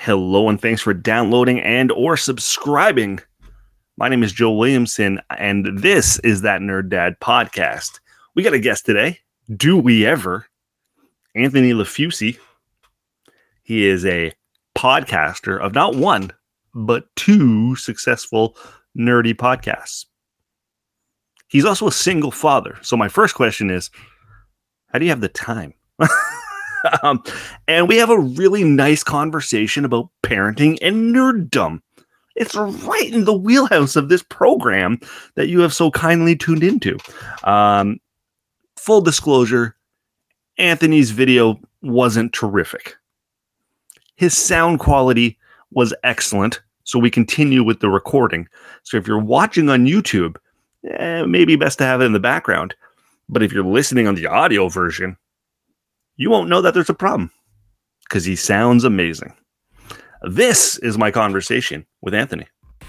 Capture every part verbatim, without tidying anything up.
Hello, and thanks for downloading and or subscribing. My name is Joe Williamson, and this is That Nerd Dad podcast. We got a guest today. Do we ever? Anthony LaFusi. He is a podcaster of not one, but two successful nerdy podcasts. He's also a single father. So my first question is, how do you have the time? um, and we have a really nice conversation about parenting and nerddom. It's right in the wheelhouse of this program that you have so kindly tuned into. Um, full disclosure, Anthony's video wasn't terrific. His sound quality was excellent, so we continue with the recording. So if you're watching on YouTube, eh, maybe best to have it in the background. But if you're listening on the audio version, you won't know that there's a problem because he sounds amazing. This is my conversation with Anthony.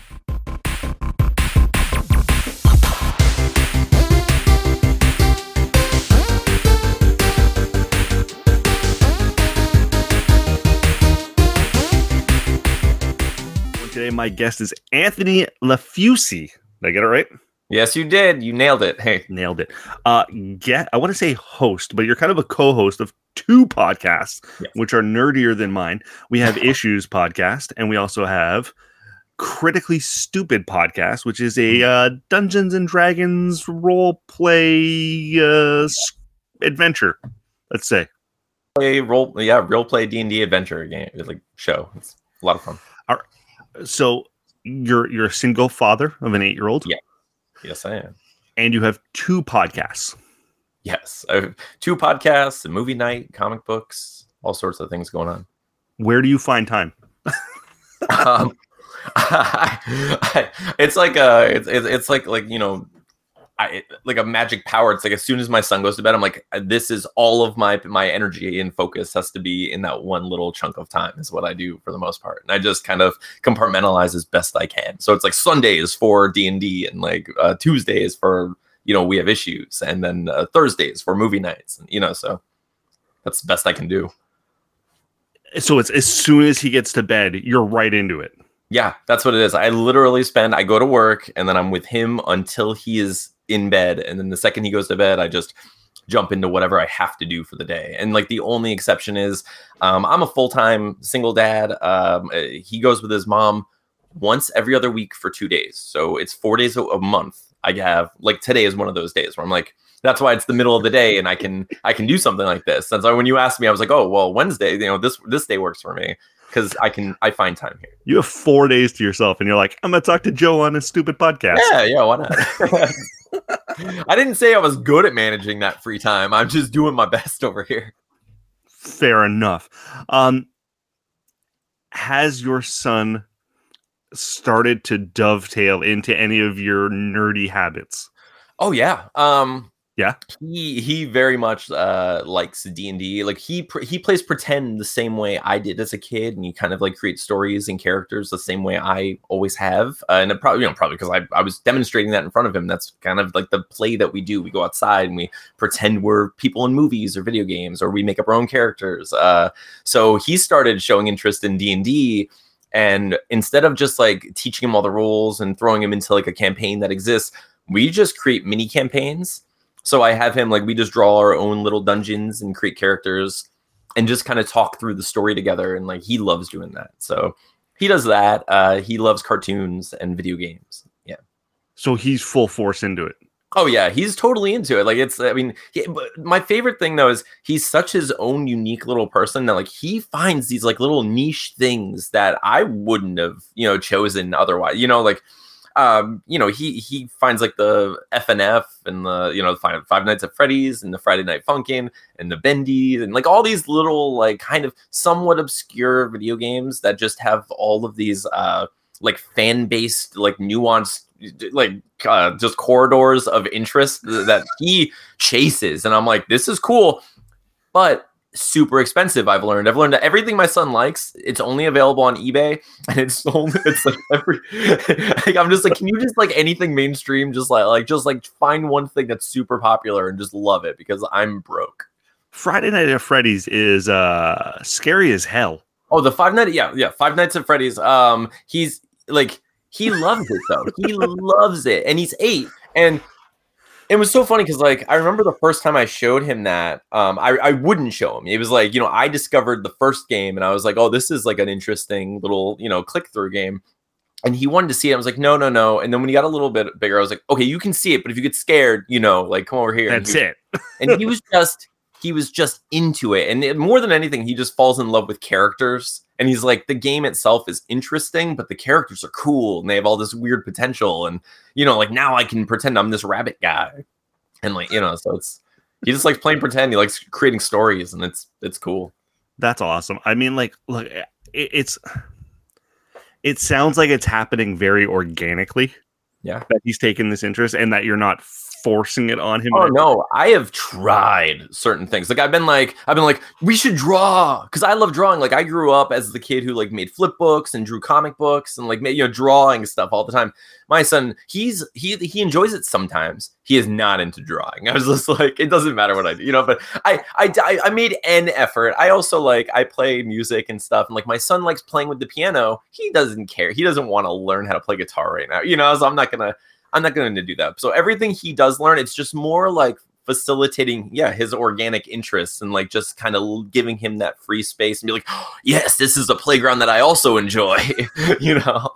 Today, my guest is Anthony LaFusi. Did I get it right? Yes, you did. You nailed it. Hey, nailed it. Uh, get. I want to say host, but you're kind of a co-host of two podcasts, yes, which are nerdier than mine. We have Issues podcast, and we also have Critically Stupid podcast, which is a uh, Dungeons and Dragons role play uh, adventure. Let's say play role, yeah, role play D and D adventure game, like show. It's a lot of fun. All right. So you're you're a single father of an eight-year-old. Yeah. Yes, I am. And you have two podcasts. Yes. I have two podcasts, a movie night, comic books, all sorts of things going on. Where do you find time? um, I, I, it's like a, it's, it's like, like, you know, I, like a magic power. It's like as soon as my son goes to bed, I'm like, this is all of my my energy and focus has to be in that one little chunk of time is what I do for the most part. And I just kind of compartmentalize as best I can. So it's like Sundays for D and D and like uh, Tuesdays for, you know, we have issues, and then uh, Thursdays for movie nights. And, you know, so that's the best I can do. So it's as soon as he gets to bed, you're right into it. Yeah, that's what it is. I literally spend, I go to work and then I'm with him until he is in bed, and then the second he goes to bed, I just jump into whatever I have to do for the day. And like the only exception is um I'm a full-time single dad. Um he goes with his mom once every other week for two days, so it's four days a month. I have, like, today is one of those days where I'm like, that's why it's the middle of the day and I can I can do something like this. And so when you asked me, I was like, oh well, Wednesday, you know, this this day works for me because I can I find time here. You have four days to yourself and you're like, I'm gonna talk to Joe on a stupid podcast. Yeah, yeah, why not? I didn't say I was good at managing that free time. I'm just doing my best over here. Fair enough. Um, has your son started to dovetail into any of your nerdy habits? Oh, yeah. Um, yeah. He he very much uh, likes D and D. Like he pr- he plays pretend the same way I did as a kid, and he kind of like creates stories and characters the same way I always have. Uh, and it probably you know probably because I I was demonstrating that in front of him. That's kind of like the play that we do. We go outside and we pretend we're people in movies or video games, or we make up our own characters. Uh, so he started showing interest in D and D. And instead of just like teaching him all the rules and throwing him into like a campaign that exists, we just create mini campaigns. So I have him, like, we just draw our own little dungeons and create characters and just kind of talk through the story together. And like, he loves doing that. So he does that. Uh, he loves cartoons and video games. Yeah. So he's full force into it. Oh yeah. He's totally into it. Like it's, I mean, he, but my favorite thing though, is he's such his own unique little person that like he finds these like little niche things that I wouldn't have, you know, chosen otherwise, you know, like, Um, you know, he he finds like the F N F and the, you know, Five, Five Nights at Freddy's and the Friday Night Funkin' and the Bendy and like all these little like kind of somewhat obscure video games that just have all of these uh like fan based like nuanced like uh, just corridors of interest that he chases, and I'm like, this is cool, but super expensive. I've learned. I've learned that everything my son likes, it's only available on eBay, and it's only it's like every. Like, I'm just like, can you just like anything mainstream? Just like like just like find one thing that's super popular and just love it because I'm broke. Friday Night at Freddy's is uh scary as hell. Oh, the Five Nights, yeah, yeah, Five Nights at Freddy's. Um, he's like he loves it though. He loves it, and he's eight. And it was so funny because like I remember the first time I showed him that. Um, I I wouldn't show him. It was like you know I discovered the first game, and I was like, oh, this is like an interesting little you know click through game. And he wanted to see it. I was like, no, no, no. And then when he got a little bit bigger, I was like, okay, you can see it, but if you get scared, you know, like come over here. That's and it. And he was just, he was just into it. And it, more than anything, he just falls in love with characters. And he's like, the game itself is interesting, but the characters are cool and they have all this weird potential. And, you know, like now I can pretend I'm this rabbit guy. And like, you know, so it's, he just likes playing pretend. He likes creating stories and it's, it's cool. That's awesome. I mean, like, look, it, it's, it sounds like it's happening very organically. Yeah. That he's taken this interest and that you're not forcing it on him. Oh no, I have tried certain things. Like I've been like, I've been like, we should draw because I love drawing. Like I grew up as the kid who like made flip books and drew comic books and like made, you know, drawing stuff all the time. My son, he's he he enjoys it sometimes. He is not into drawing. I was just like, it doesn't matter what I do, you know. But I I I made an effort. I also like I play music and stuff, and like my son likes playing with the piano. He doesn't care. He doesn't want to learn how to play guitar right now, you know. So I'm not gonna. I'm not going to do that. So everything he does learn, it's just more like facilitating, yeah, his organic interests and like just kind of giving him that free space and be like, oh, yes, this is a playground that I also enjoy, you know?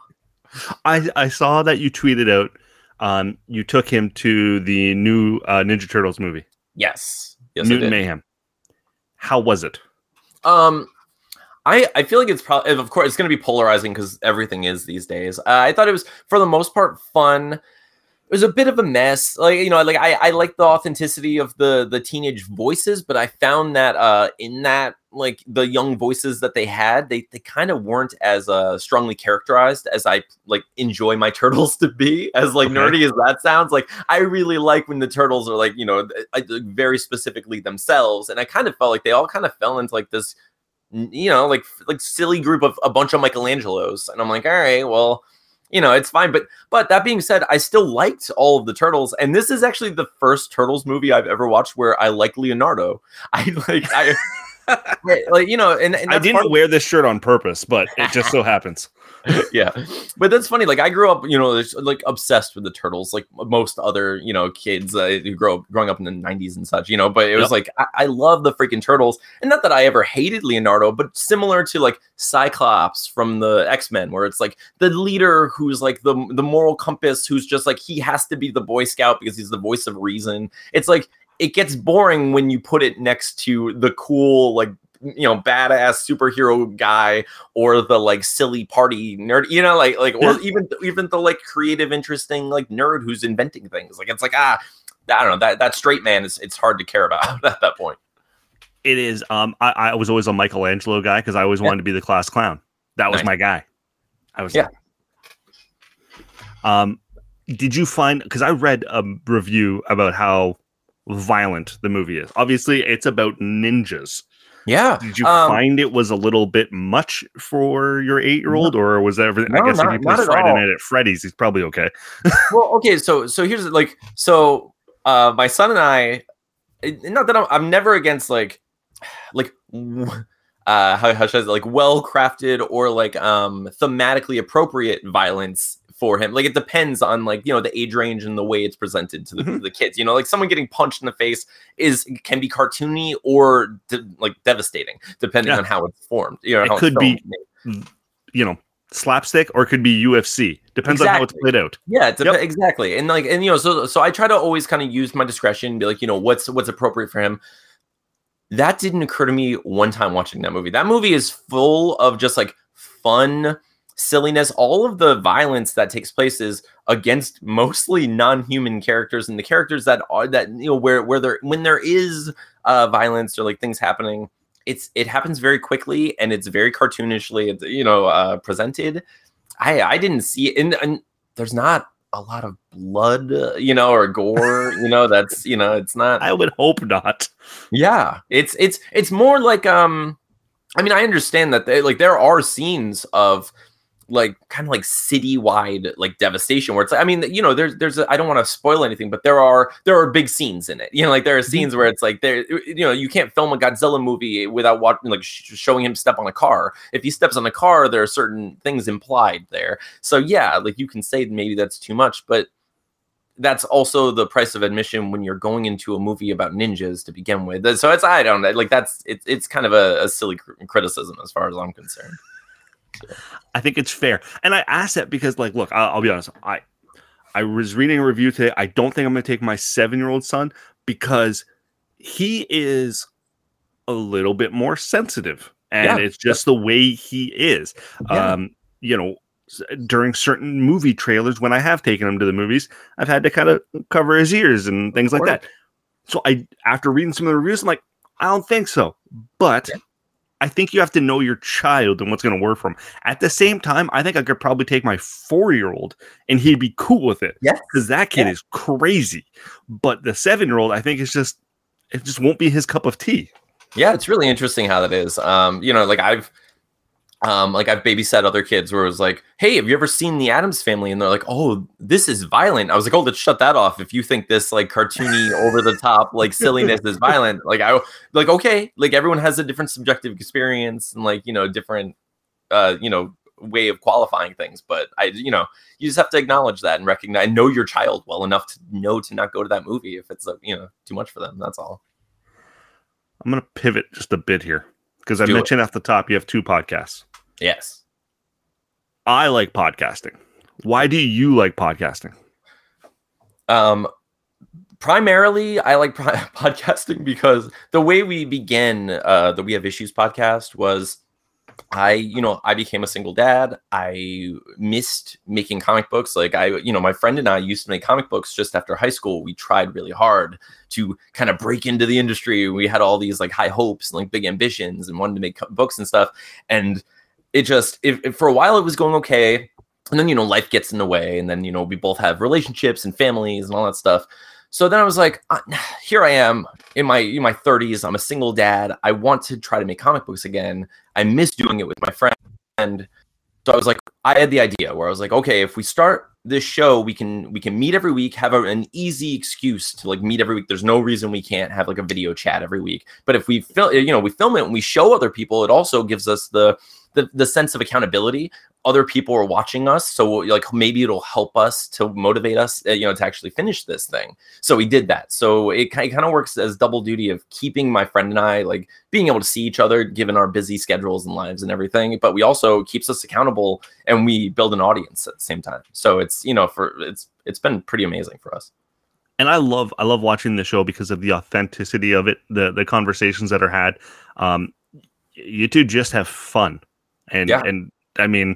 I, I saw that you tweeted out, um, you took him to the new uh, Ninja Turtles movie. Yes. Yes, Mutant Mayhem. How was it? Um, I, I feel like it's probably, of course, it's going to be polarizing because everything is these days. Uh, I thought it was, for the most part, fun. It was a bit of a mess. Like, you know, like I, I like the authenticity of the the teenage voices, but I found that uh, in that, like the young voices that they had, they they kind of weren't as uh, strongly characterized as I like enjoy my turtles to be. As like okay. nerdy as that sounds, like I really like when the turtles are like, you know, I, very specifically themselves. And I kind of felt like they all kind of fell into like this, you know, like like silly group of a bunch of Michelangelos. And I'm like, all right, well, you know, it's fine. But but that being said, I still liked all of the Turtles. And this is actually the first Turtles movie I've ever watched where I like Leonardo. I like, I, like you know, and, and I didn't wear this shirt on purpose, but it just so happens. Yeah, but that's funny. Like I grew up, you know, like obsessed with the Turtles, like most other, you know, kids uh, who grow up growing up in the nineties and such, you know. But it was yep. like I, I love the freaking Turtles, and not that I ever hated Leonardo, but similar to like Cyclops from the X-Men, where it's like the leader who's like the the moral compass, who's just like he has to be the Boy Scout because he's the voice of reason. It's like it gets boring when you put it next to the cool like, you know, badass superhero guy or the like silly party nerd, you know, like like or even even the like creative, interesting like nerd who's inventing things. Like it's like ah, I don't know, that that straight man is it's hard to care about at that point. It is. Um, I, I was always a Michelangelo guy because I always yeah. wanted to be the class clown. That was nice. My guy. I was. Yeah. Um, did you find? Because I read a review about how violent the movie is. Obviously, it's about ninjas. Yeah. Did you um, find it was a little bit much for your eight-year-old, no, or was that everything? No, I guess not, if he plays Friday Night at Freddy's, he's probably okay. Well, okay. So, so here's like, so uh, my son and I, not that I'm, I'm never against like, like, uh, how, how should I say, like well-crafted or like um thematically appropriate violence for him. Like it depends on like, you know, the age range and the way it's presented to the, mm-hmm. to the kids, you know, like someone getting punched in the face is can be cartoony or de- like devastating depending yeah. on how it's formed. You know, it could be, you know, slapstick or it could be U F C. Depends exactly. on how it's played out. Yeah, dep- yep. exactly. And like, and you know, so, so I try to always kind of use my discretion and be like, you know, what's, what's appropriate for him. That didn't occur to me one time watching that movie. That movie is full of just like fun silliness. All of the violence that takes place is against mostly non-human characters, and the characters that are that you know where where there when there is uh violence or like things happening, it's it happens very quickly and it's very cartoonishly it's, you know uh presented. I I didn't see it, and, and there's not a lot of blood, uh, you know, or gore, you know. That's you know, it's not. I would hope not. Yeah, it's it's it's more like um. I mean, I understand that they, like there are scenes of like kind of like citywide like devastation where it's like, I mean, you know, there's there's a, I don't want to spoil anything, but there are there are big scenes in it. You know, like there are scenes where it's like there, you know, you can't film a Godzilla movie without watching like sh- showing him step on a car. If he steps on a car, there are certain things implied there. So yeah, like you can say maybe that's too much, but that's also the price of admission when you're going into a movie about ninjas to begin with. So it's I don't know, like that's it's it's kind of a, a silly cr- criticism as far as I'm concerned. I think it's fair. And I asked that because, like, look, I'll, I'll be honest. I I was reading a review today. I don't think I'm going to take my seven-year-old son because he is a little bit more sensitive. And yeah, it's just yeah. the way he is. Yeah. Um, you know, during certain movie trailers, when I have taken him to the movies, I've had to kind of cover his ears and things like that. So I, after reading some of the reviews, I'm like, I don't think so. But... Yeah. I think you have to know your child and what's going to work for him. At the same time, I think I could probably take my four-year-old and he'd be cool with it. Yes. Because that kid yeah. is crazy. But the seven-year-old, I think it's just, it just won't be his cup of tea. Yeah, it's really interesting how that is. Um, you know, like I've, um, like I've babysat other kids where it was like, hey, have you ever seen The Addams Family? And they're like, oh, this is violent. I was like, oh, let's shut that off. If you think this like cartoony, over the top, like silliness is violent, like I like, okay, like everyone has a different subjective experience and like, you know, different, uh, you know, way of qualifying things. But I, you know, you just have to acknowledge that and recognize, know your child well enough to know to not go to that movie if it's, you know, too much for them. That's all. I'm going to pivot just a bit here because I Do mentioned it. At the top, you have two podcasts. Yes. I like podcasting. Why do you like podcasting? Um, primarily, I like pro- podcasting because the way we began uh, the We Have Issues podcast was I, you know, I became a single dad. I missed making comic books. Like I, you know, my friend and I used to make comic books just after high school. We tried really hard to kind of break into the industry. We had all these like high hopes and like big ambitions and wanted to make co- books and stuff. And it just, if, if for a while it was going okay. And then, you know, life gets in the way. And then, you know, we both have relationships and families and all that stuff. So then I was like, uh, here I am in my in my thirties. I'm a single dad. I want to try to make comic books again. I miss doing it with my friend. And so I was like, I had the idea where I was like, okay, if we start this show, we can we can meet every week, have a, an easy excuse to like meet every week. There's no reason we can't have like a video chat every week. But if we film, you know, we film it and we show other people, it also gives us the the, the sense of accountability. Other people are watching us, so like maybe it'll help us to motivate us, uh, you know, to actually finish this thing. So we did that. So it, it kind of works as double duty of keeping my friend and I like being able to see each other, given our busy schedules and lives and everything. But we also keeps us accountable, and we build an audience at the same time. So it's you know for it's it's been pretty amazing for us. And I love I love watching the show because of the authenticity of it, the the conversations that are had. Um, you two just have fun, and yeah. and I mean.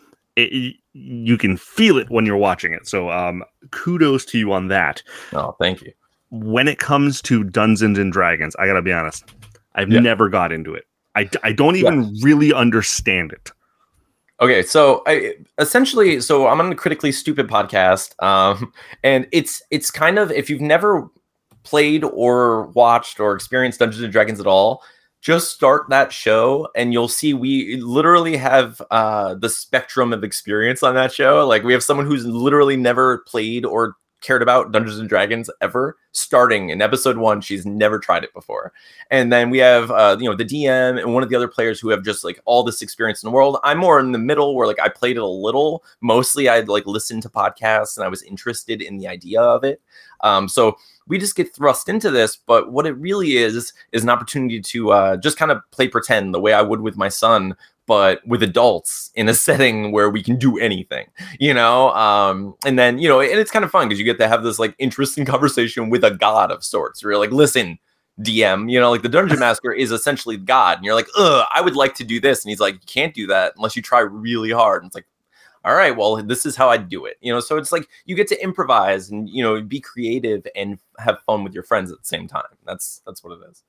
It, you can feel it when you're watching it. So um, kudos to you on that. Oh, thank you. When it comes to Dungeons and Dragons, I got to be honest. I've yeah. never got into it. I, I don't even yeah. really understand it. Okay, so I essentially, so I'm on the Critically Stupid podcast, um, and it's it's kind of, if you've never played or watched or experienced Dungeons and Dragons at all, just start that show and you'll see we literally have uh, the spectrum of experience on that show. Like we have someone who's literally never played or cared about Dungeons and Dragons ever, starting in episode one. She's never tried it before. And then we have, uh, you know, the D M and one of the other players who have just like all this experience in the world. I'm more in the middle where like I played it a little. Mostly I'd like listened to podcasts and I was interested in the idea of it. Um, so we just get thrust into this, but what it really is, is an opportunity to uh, just kind of play pretend the way I would with my son, but with adults in a setting where we can do anything, you know? Um, and then, you know, and it's kind of fun because you get to have this like interesting conversation with a god of sorts. Where you're like, listen, D M, you know, like the Dungeon Master is essentially God. And you're like, ugh, I would like to do this. And he's like, you can't do that unless you try really hard. And it's like, all right, well, this is how I do it. You know, so it's like you get to improvise and, you know, be creative and have fun with your friends at the same time. That's that's what it is.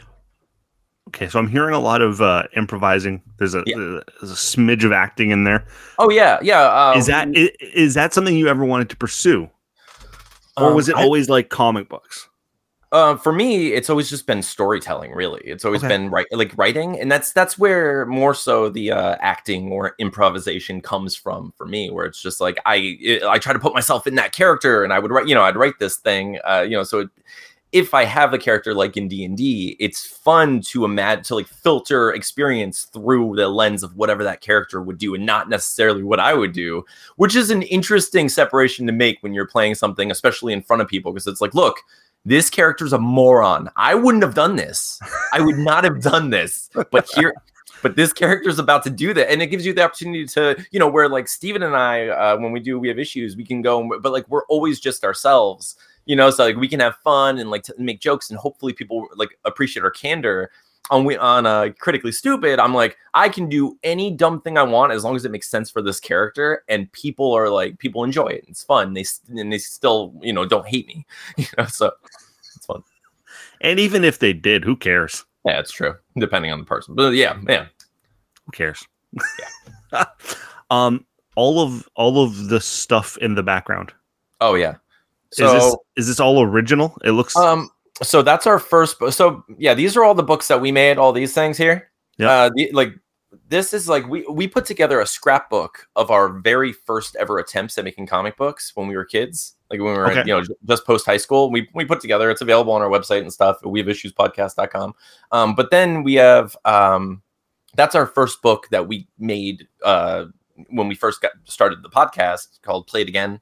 Okay, so I'm hearing a lot of uh, improvising. There's a, yeah. there's a smidge of acting in there. Oh yeah, yeah. Um, is that is, is that something you ever wanted to pursue, or um, was it always I, like comic books? Uh, for me, it's always just been storytelling. Really, it's always Okay. been right, like writing, and that's that's where more so the uh, acting or improvisation comes from for me. Where it's just like I it, I try to put myself in that character, and I would write, you know, I'd write this thing, uh, you know. So it, if I have a character like in D and D, it's fun to imagine to like filter experience through the lens of whatever that character would do, and not necessarily what I would do, which is an interesting separation to make when you're playing something, especially in front of people, because it's like, look. This character's a moron. I wouldn't have done this. I would not have done this. But here, but this character's about to do that. And it gives you the opportunity to, you know, where like Steven and I, uh, when we do, we have issues, we can go, but like we're always just ourselves, you know, so like we can have fun and like t- make jokes, and hopefully people like appreciate our candor. On we on uh, Critically Stupid, I'm like, I can do any dumb thing I want as long as it makes sense for this character, and people are like, people enjoy it. It's fun. They and they still, you know, don't hate me, you know. So it's fun. And even if they did, who cares? Yeah, it's true. Depending on the person, but yeah, yeah, Who cares? Yeah. um, all of all of the stuff in the background. Oh yeah. So is this is this all original? It looks. Um. So that's our first. So yeah, these are all the books that we made. All these things here. Yeah. Uh, the, like this is like we we put together a scrapbook of our very first ever attempts at making comic books when we were kids. Like when we were, Okay. you know, just post high school. We we put together. It's available on our website and stuff. we have issues podcast dot com. Um, but then we have um, that's our first book that we made uh when we first got started the podcast, called Play It Again.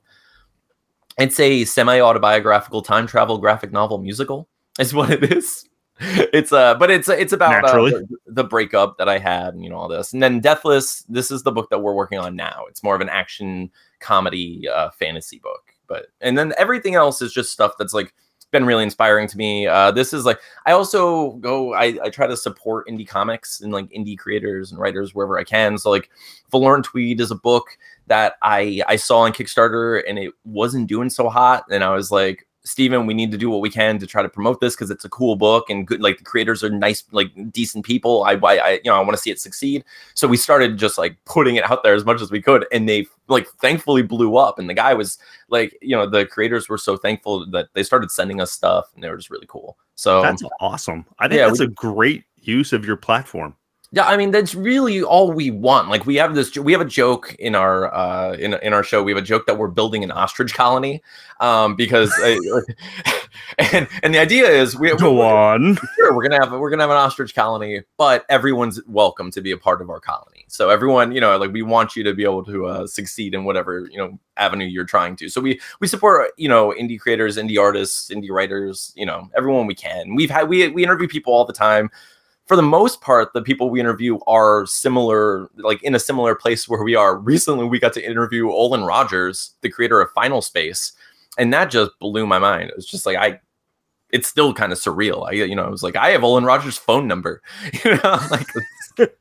It's a semi-autobiographical time travel graphic novel musical, is what it is. It's uh, but it's it's about uh, the, the breakup that I had, and you know, all this. And then Deathless, this is the book that we're working on now. It's more of an action comedy uh, fantasy book. But and then everything else is just stuff that's like been really inspiring to me. Uh, this is like I also go I, I try to support indie comics and like indie creators and writers wherever I can. So like Valorant Tweed is a book that I I saw on Kickstarter and it wasn't doing so hot, and I was like, Steven, we need to do what we can to try to promote this because it's a cool book and good. Like the creators are nice, like decent people. I, I, I you know, I want to see it succeed. So we started just like putting it out there as much as we could, and they like thankfully blew up. And the guy was like, you know, the creators were so thankful that they started sending us stuff, and they were just really cool. So that's awesome. I think yeah, that's we, a great use of your platform. Yeah, I mean that's really all we want. Like we have this, we have a joke in our uh, in in our show. We have a joke that we're building an ostrich colony, um, because uh, and and the idea is we go we're, on. Sure, we're gonna have we're gonna have an ostrich colony, but everyone's welcome to be a part of our colony. So everyone, you know, like we want you to be able to uh, succeed in whatever, you know, avenue you're trying to. So we we support, you know, indie creators, indie artists, indie writers, you know, everyone we can. We've had we we interview people all the time. For the most part, the people we interview are similar, like in a similar place where we are. Recently, we got to interview Olin Rogers, the creator of Final Space, and that just blew my mind. It was just like I, it's still kind of surreal. I, you know, I was like, I have Olin Rogers' phone number. You know, like.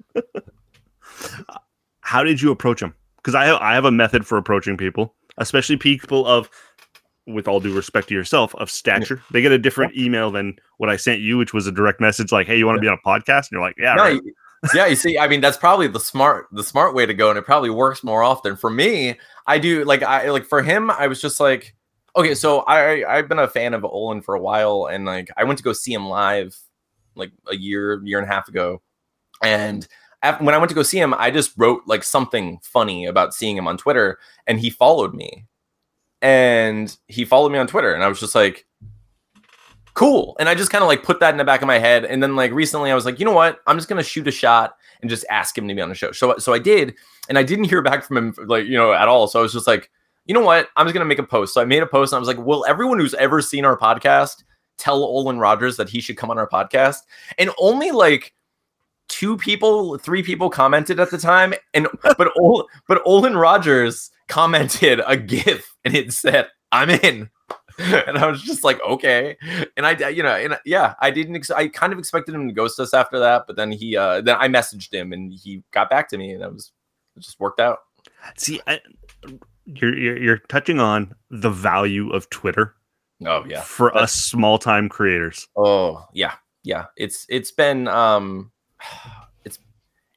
How did you approach him? Because I have, I have a method for approaching people, especially people of, with all due respect to yourself, of stature. Yeah. They get a different email than what I sent you, which was a direct message like, hey, you want to yeah. be on a podcast? And you're like, yeah, no, right. Yeah, you see, I mean, that's probably the smart, the smart way to go. And it probably works more often. For me, I do like, I like for him, I was just like, okay, so I, I've been a fan of Olin for a while. And like, I went to go see him live like a year, year and a half ago. And after, when I went to go see him, I just wrote like something funny about seeing him on Twitter, and he followed me. And he followed me on Twitter, and I was just like, cool. And I just kind of like put that in the back of my head. And then like recently I was like, you know what? I'm just going to shoot a shot and just ask him to be on the show. So, so I did, and I didn't hear back from him like, you know, at all. So I was just like, you know what? I'm just going to make a post. So I made a post, and I was like, will everyone who's ever seen our podcast tell Olin Rogers that he should come on our podcast? And only like two people, three people commented at the time. And, but, Ol- but Olin Rogers commented a GIF, and it said, I'm in. And I was just like, okay. And I, you know, and yeah, I didn't, ex- I kind of expected him to ghost us after that, but then he, uh, then I messaged him, and he got back to me, and that was, it just worked out. See, I, you're, you're, you're touching on the value of Twitter. Oh yeah. For That's, us small time creators. Oh yeah. Yeah. It's, it's been, um, it's,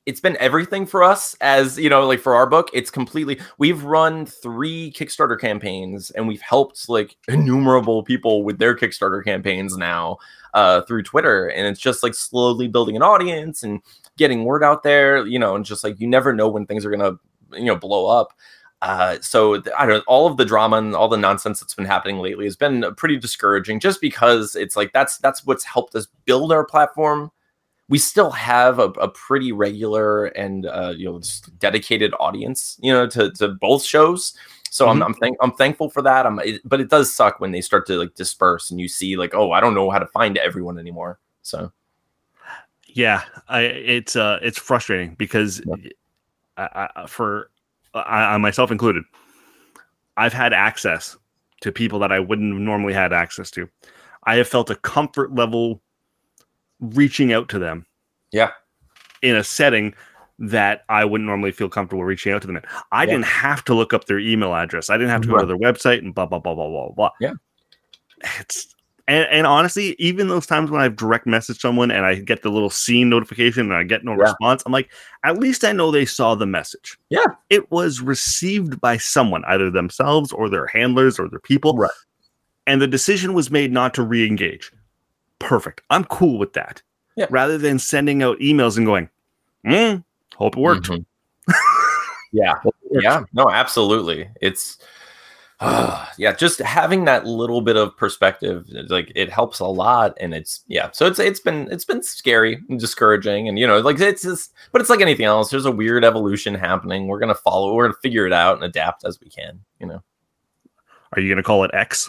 it's been everything for us, as you know, like for our book. It's completely, we've run three Kickstarter campaigns and we've helped like innumerable people with their Kickstarter campaigns now uh through Twitter, and it's just like slowly building an audience and getting word out there, you know, and just like you never know when things are gonna, you know, blow up. Uh, so I don't know, all of the drama and all the nonsense that's been happening lately has been pretty discouraging, just because it's like that's that's what's helped us build our platform. We still have a, a pretty regular and uh, you know, dedicated audience, you know, to, to both shows. So mm-hmm. I'm I'm, thank- I'm thankful for that. I'm, it, but it does suck when they start to like disperse and you see like, oh, I don't know how to find everyone anymore. So yeah, I it's uh it's frustrating because yeah. I, I, for I, I myself included, I've had access to people that I wouldn't have normally had access to. I have felt a comfort level reaching out to them. Yeah. In a setting that I wouldn't normally feel comfortable reaching out to them in. I yeah. didn't have to look up their email address. I didn't have to go right. to their website and blah, blah, blah, blah, blah, blah. Yeah. It's, and, and honestly, even those times when I've direct messaged someone and I get the little scene notification and I get no yeah. response, I'm like, at least I know they saw the message. Yeah. It was received by someone, either themselves or their handlers or their people. Right. And the decision was made not to re-engage. Perfect. I'm cool with that. Yeah. Rather than sending out emails and going, hmm, hope it worked. Mm-hmm. yeah. Yeah. No, absolutely. It's, uh, yeah, just having that little bit of perspective, like it helps a lot. And it's, yeah. So it's, it's been, it's been scary and discouraging. And, you know, like it's just, but it's like anything else. There's a weird evolution happening. We're going to follow, we're going to figure it out and adapt as we can, you know. Are you going to call it X?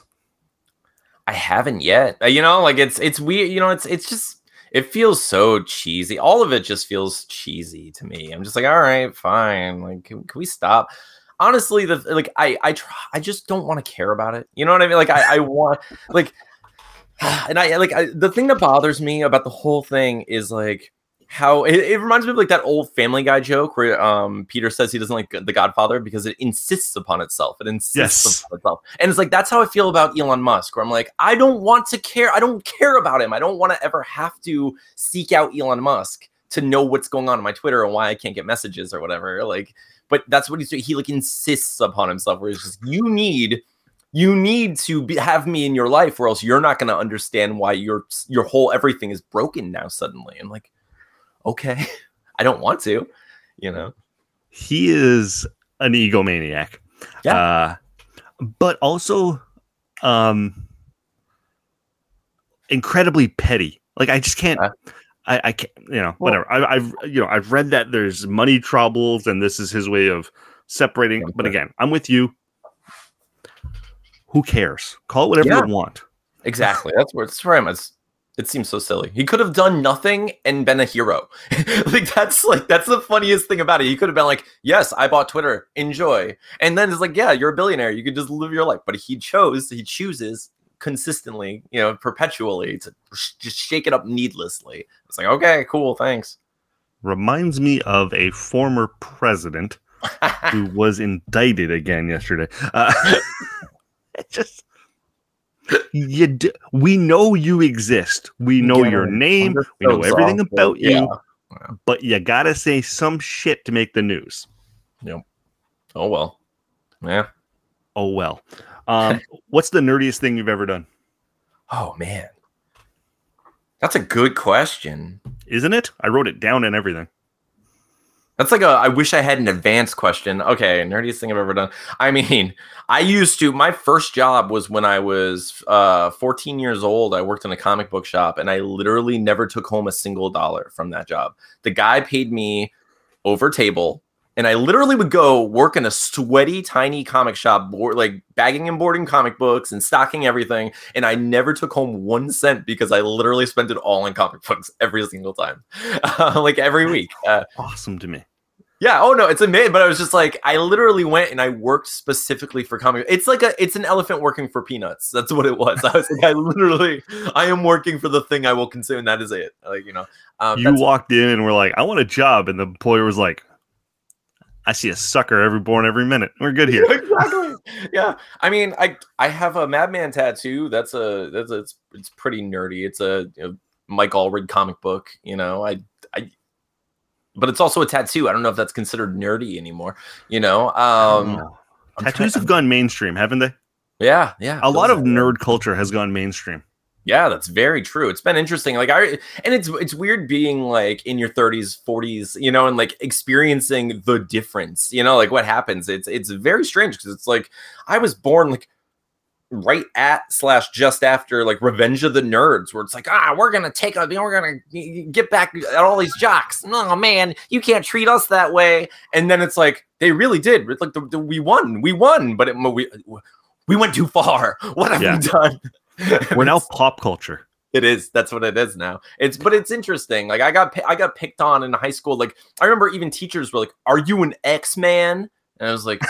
I haven't yet. Uh, you know, like it's, it's weird. You know, it's, it's just, it feels so cheesy. All of it just feels cheesy to me. I'm just like, all right, fine. Like, can, can we stop? Honestly, the like, I, I try, I just don't want to care about it. You know what I mean? Like, I, I want, like, and I like I, the thing that bothers me about the whole thing is like how it, it reminds me of like that old Family Guy joke where um Peter says he doesn't like The Godfather because it insists upon itself. It insists yes. upon itself. And it's like, that's how I feel about Elon Musk, where I'm like, I don't want to care. I don't care about him. I don't want to ever have to seek out Elon Musk to know what's going on in my Twitter and why I can't get messages or whatever. Like, but that's what he's doing. He like insists upon himself, where it's just, you need, you need to be, have me in your life, or else you're not going to understand why your, your whole everything is broken now suddenly. I'm like, okay, I don't want to, you know. He is an egomaniac. Yeah. Uh, but also um, incredibly petty. Like, I just can't, uh, I, I can't, you know, well, whatever. I, I've, you know, I've read that there's money troubles and this is his way of separating. But again, I'm with you. Who cares? Call it whatever yeah. you want. Exactly. That's where it's for him. It's, It seems so silly. He could have done nothing and been a hero. Like, that's like, that's the funniest thing about it. He could have been like, yes, I bought Twitter. Enjoy. And then it's like, yeah, you're a billionaire. You could just live your life. But he chose, he chooses consistently, you know, perpetually to sh- just shake it up needlessly. It's like, okay, cool. Thanks. Reminds me of a former president who was indicted again yesterday. Uh, it just... You do, we know you exist. We know yeah, your name. We know everything awful. about you. Yeah. Yeah. But you gotta say some shit to make the news. Yep. Oh well. Yeah. Oh well. Um, what's the nerdiest thing you've ever done? Oh man, that's a good question, isn't it? I wrote it down and everything. That's like a, I wish I had an advanced question. Okay, nerdiest thing I've ever done. I mean, I used to, my first job was when I was uh, fourteen years old. I worked in a comic book shop, and I literally never took home a single dollar from that job. The guy paid me over table, and I literally would go work in a sweaty, tiny comic shop, board, like bagging and boarding comic books and stocking everything. And I never took home one cent because I literally spent it all on comic books every single time, uh, like every week. Uh, awesome to me. Yeah. Oh no, it's amazing. But I was just like, I literally went and I worked specifically for comic. It's like a, it's an elephant working for peanuts. That's what it was. I was like, I literally, I am working for the thing I will consume. And that is it. Like, you know, um, you walked in and were like, I want a job. And the employer was like, I see a sucker every born every minute. We're good here. Exactly. Yeah. I mean, I, I have a Madman tattoo. That's a, that's a, it's, it's pretty nerdy. It's a you know, Mike Allred comic book. You know, I, I, but it's also a tattoo. I don't know if that's considered nerdy anymore. You know, um, oh. tattoos trying- have gone mainstream, haven't they? Yeah, yeah. A lot of nerd culture has gone mainstream. Yeah, that's very true. It's been interesting. Like I, and it's it's weird being like in your thirties, forties, you know, and like experiencing the difference. You know, like what happens. It's it's very strange because it's like I was born like right at slash just after like Revenge of the Nerds, where it's like, ah, we're gonna take a, we're gonna get back at all these jocks. Oh man, you can't treat us that way. And then it's like they really did. It's like the, the, we won, we won, but it, we we went too far. What have yeah. we done? We're now pop culture. It is. That's what it is now. It's but it's interesting. Like I got I got picked on in high school. Like I remember even teachers were like, "Are you an X-Man?" And I was like,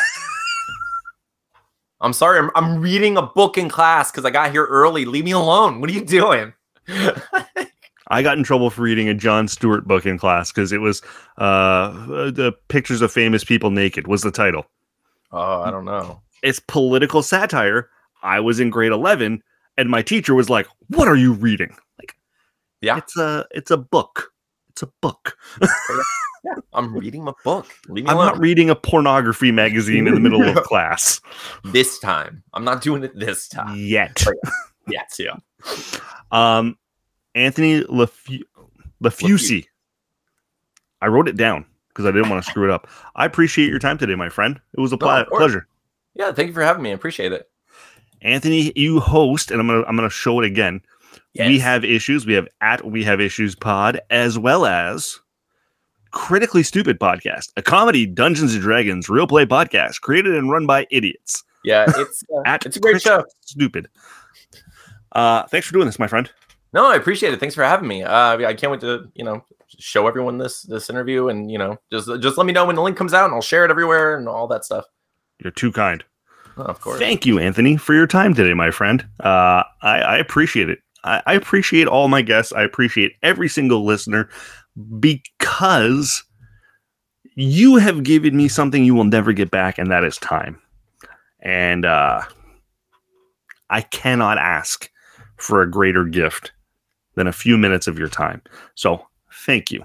"I'm sorry. I'm, I'm reading a book in class because I got here early. Leave me alone. What are you doing?" I got in trouble for reading a Jon Stewart book in class because it was uh, the pictures of famous people naked was the title. Oh, I don't know. It's political satire. I was in grade eleven. And my teacher was like, "What are you reading?" Like, yeah, it's a it's a book. It's a book. yeah, I'm reading a book. Leave me I'm alone. not reading a pornography magazine in the middle of class. This time, I'm not doing it this time yet. But yeah. Yes, yeah. Um, Anthony Lefu- Lefusi. I wrote it down because I didn't want to screw it up. I appreciate your time today, my friend. It was a pl- no, pleasure. Yeah, thank you for having me. I appreciate it. Anthony, you host, and I'm gonna I'm gonna show it again. Yes. We Have Issues. We have at We Have Issues Pod, as well as Critically Stupid Podcast, a comedy Dungeons and Dragons real play podcast created and run by idiots. Yeah, it's uh, at it's a great show. Stupid. Uh, thanks for doing this, my friend. No, I appreciate it. Thanks for having me. Uh, I can't wait to you know show everyone this this interview, and you know just just let me know when the link comes out, and I'll share it everywhere and all that stuff. You're too kind. Oh, of course. Thank you, Anthony, for your time today, my friend. Uh, I, I appreciate it. I, I appreciate all my guests. I appreciate every single listener because you have given me something you will never get back, and that is time. And uh, I cannot ask for a greater gift than a few minutes of your time. So thank you.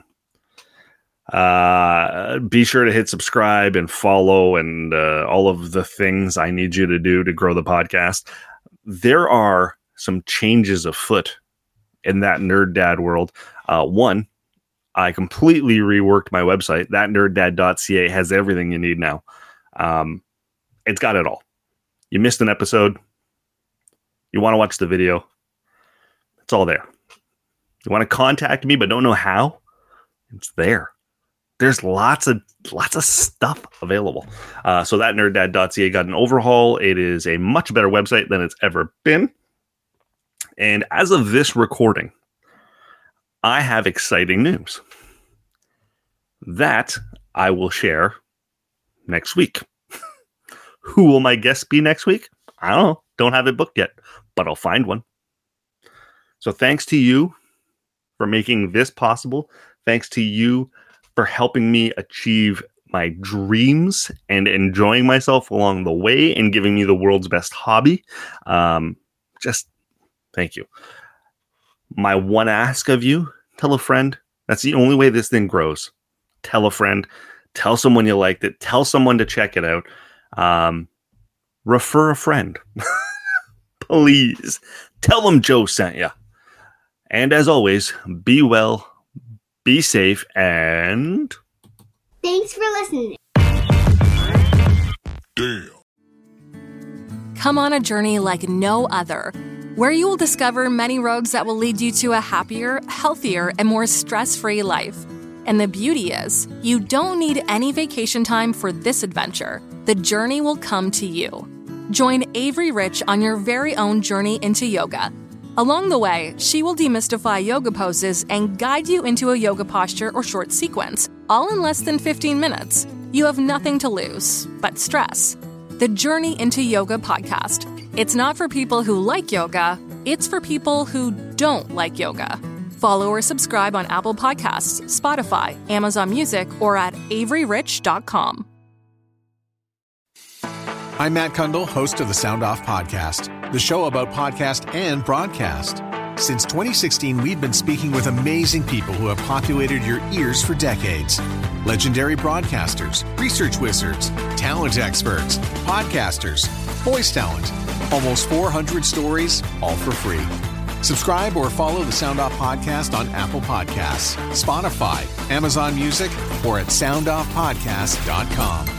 Uh, be sure to hit subscribe and follow and uh, all of the things I need you to do to grow the podcast. There are some changes afoot in that Nerd Dad world. Uh, one, I completely reworked my website. that nerd dad dot c a has everything you need now. Um, it's got it all. You missed an episode. You want to watch the video. It's all there. You want to contact me but don't know how? It's there. There's lots of lots of stuff available. Uh, so that nerd dad dot c a got an overhaul. It is a much better website than it's ever been. And as of this recording, I have exciting news that I will share next week. Who will my guest be next week? I don't know. Don't have it booked yet, but I'll find one. So thanks to you for making this possible. Thanks to you for helping me achieve my dreams and enjoying myself along the way and giving me the world's best hobby. Um, just thank you. My one ask of you, tell a friend. That's the only way this thing grows. Tell a friend. Tell someone you liked it. Tell someone to check it out. Um, refer a friend. Please. Tell them Joe sent you. And as always, be well, be safe, and... Thanks for listening. Damn. Come on a journey like no other, where you will discover many roads that will lead you to a happier, healthier, and more stress-free life. And the beauty is, you don't need any vacation time for this adventure. The journey will come to you. Join Avery Rich on your very own journey into yoga. Along the way, she will demystify yoga poses and guide you into a yoga posture or short sequence, all in less than fifteen minutes. You have nothing to lose but stress. The Journey into Yoga podcast. It's not for people who like yoga, it's for people who don't like yoga. Follow or subscribe on Apple Podcasts, Spotify, Amazon Music, or at avery rich dot com. I'm Matt Kundle, host of the Sound Off Podcast, the show about podcast and broadcast. Since twenty sixteen, we've been speaking with amazing people who have populated your ears for decades. Legendary broadcasters, research wizards, talent experts, podcasters, voice talent. Almost four hundred stories, all for free. Subscribe or follow the Sound Off Podcast on Apple Podcasts, Spotify, Amazon Music, or at sound off podcast dot com.